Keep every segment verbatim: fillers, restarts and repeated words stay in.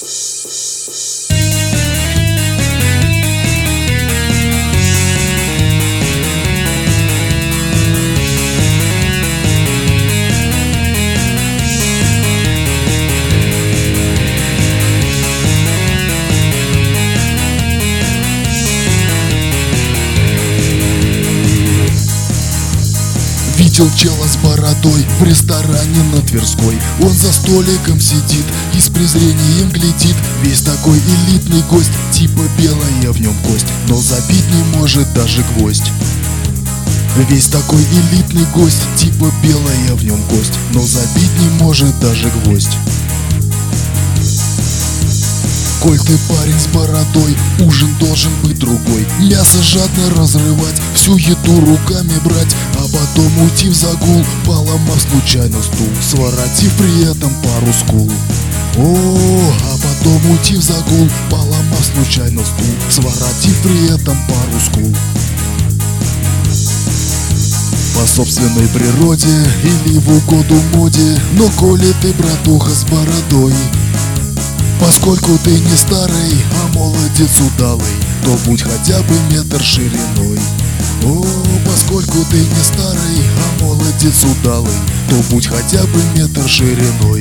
Видел чела с бородой в ресторане на Тверской. Он за столиком сидит и с презрением глядит. Весь такой элитный гость, типа белая в нем кость, но забить не может даже гвоздь. Весь такой элитный гость, типа белая в нем кость, но забить не может даже гвоздь. Коль ты парень с бородой, ужин должен быть другой. Мясо жадно разрывать, всю еду руками брать, а потом уйти в загул, поломав случайно стул, своротив при этом пару скул. О, а потом уйти в загул, поломав случайно стул, своротив при этом пару скул. По собственной природе или в угоду моде, но коли ты, братуха, с бородой, поскольку ты не старый, а молодец удалый, то будь хотя бы метр шириной. О, поскольку ты не старый, а молодец удалый, то будь хотя бы метр шириной.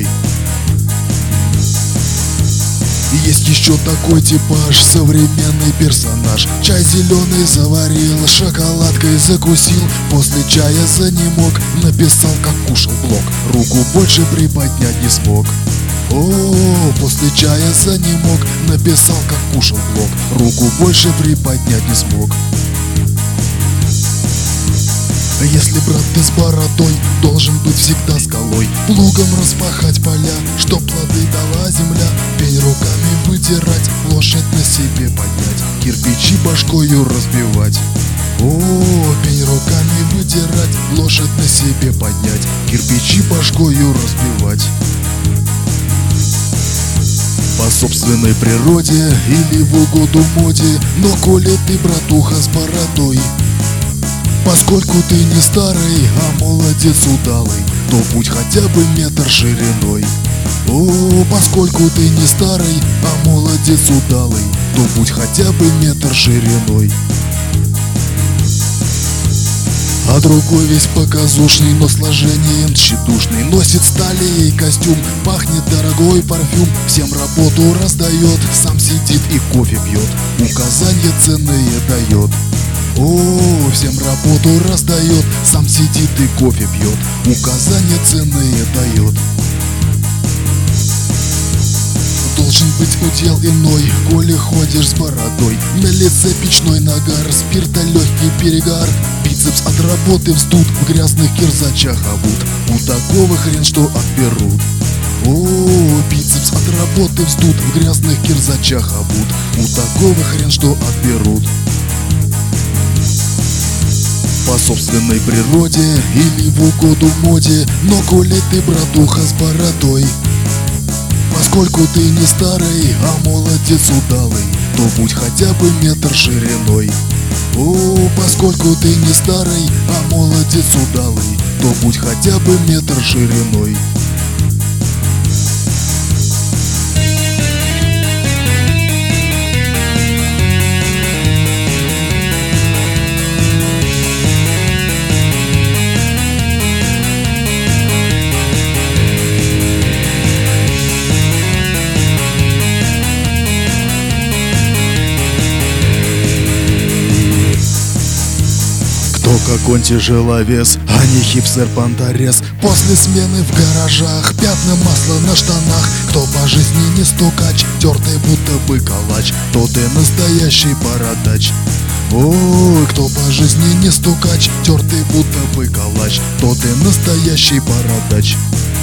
Есть еще такой типаж, современный персонаж. Чай зеленый заварил, шоколадкой закусил, после чая занемог, написал, как кушал блок, руку больше приподнять не смог. О, после чая занемог, написал, как кушал блок, руку больше приподнять не смог. Если, брат, ты с бородой, должен быть всегда скалой, плугом распахать поля, чтоб плоды дала земля, пень руками вытирать, лошадь на себе поднять, кирпичи башкою разбивать. О, пень руками вытирать, лошадь на себе поднять, кирпичи башкою разбивать. По собственной природе или в угоду моде, но коли ты, братуха, с бородой, поскольку ты не старый, а молодец удалый, то будь хотя бы метр шириной. О, поскольку ты не старый, а молодец удалый, то будь хотя бы метр шириной. А другой весь показушный, но сложением тщедушный, носит сталей костюм, пахнет дорогой парфюм, всем работу раздает, сам сидит и кофе пьет, указания ценные дает. О, всем работу раздает, сам сидит и кофе пьет, указания ценные дает. Должен быть удел иной, коли ходишь с бородой, на лице печной нагар, спирта легкий перегар, бицепс от работы вздут, в грязных кирзачах обут, у такого хрен что отберут. О, бицепс от работы вздут, в грязных кирзачах обут, у такого хрен что отберут. По собственной природе или в угоду моде, но коли ты, братуха, с бородой, поскольку ты не старый, а молодец удалый, то будь хотя бы метр шириной. О, поскольку ты не старый, а молодец удалый, то будь хотя бы метр шириной. Как он тяжеловес, а не хипстер-понторез. После смены в гаражах, пятна масла на штанах. Кто по жизни не стукач, тертый будто бы калач, тот и настоящий бородач. Ой, кто по жизни не стукач, тертый будто бы калач, тот и настоящий бородач.